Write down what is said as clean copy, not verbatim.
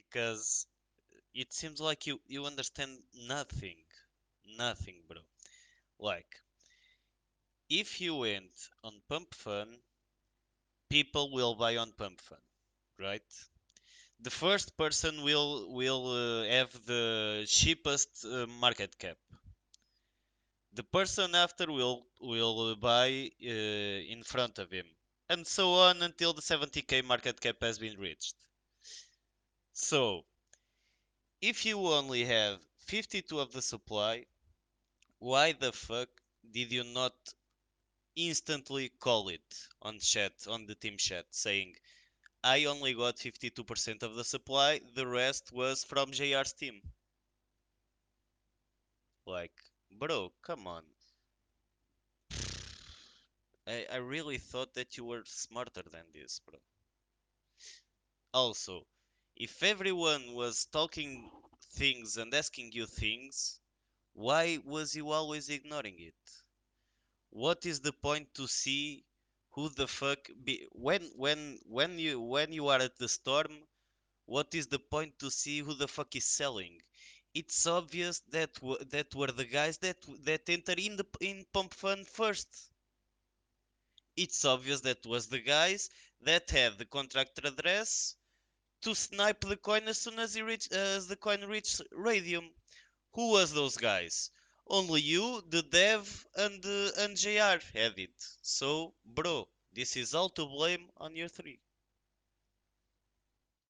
because it seems like you understand nothing. Nothing, bro. Like, if you went on Pump Fun, people will buy on Pump Fun, right? The first person will have the cheapest market cap. The person after will buy in front of him, and so on until the 70k market cap has been reached. So, if you only have 52 of the supply, why the fuck did you not instantly call it on chat, on the team chat, saying, I only got 52% of the supply, the rest was from JR's team? Like, bro, come on. I really thought that you were smarter than this, bro. Also, if everyone was talking things and asking you things, why was you always ignoring it? What is the point to see who the fuck be when you are at the storm? What is the point to see who the fuck is selling? It's obvious that that were the guys that enter in the in pump fund first. It's obvious that was the guys that had the contractor address to snipe the coin as soon as the coin reached radium. Who was those guys? Only you, the dev, and JR had it. So, bro, this is all to blame on your three.